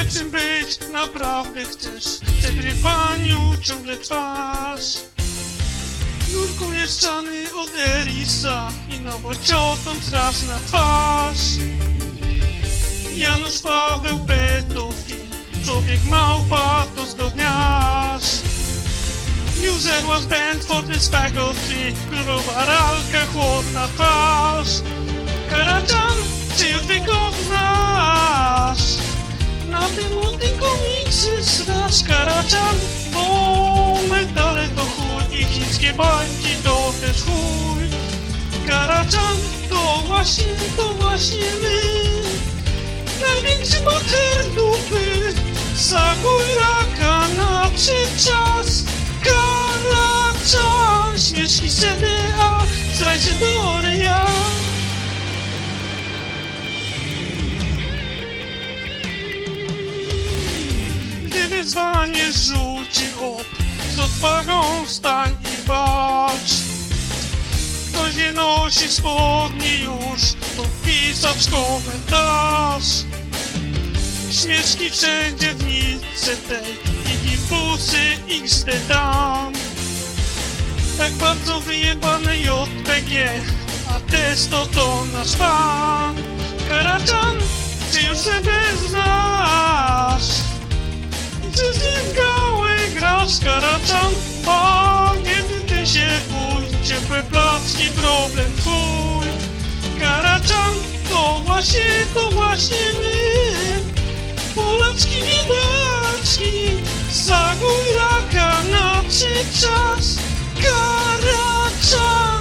czym być naprawdę chcesz. W przegrywaniu ciągle trwasz. Jurku mieszczany od Erisa i nowociotą straż na twarz. Janusz Paweł pedofil, człowiek małpa to zgodniarz. User was banned for this faculty, królowa ralka, chłodna twarz. Karajan, czy już go znasz? Na tym młodym komiksy strasz. Karajan, bo medale to chuj i chińskie bańki to też chuj. Karajan, to właśnie my. Największy bohater dupy, zaguj raka na czas. Karajan, śmieszki CDA, zdrajcy do ryja. Gdy wyzwanie rzuci op, z odwagą wstań i walcz. Ktoś nie nosi spodni już, to wpisać komentarz. Śmieszki wszędzie w nitce tej i impulsy XD dam. Tak bardzo wyjebane JPG, a testo to nasz fan. Karajan, czy już sobie znasz? Czy z nim gałę grasz? Karajan, kiedy ty się bój, ciepłe placki, problem twój. Karajan, to właśnie my. Polaczki, biedaczki, zaguj raka na czas. Karajan.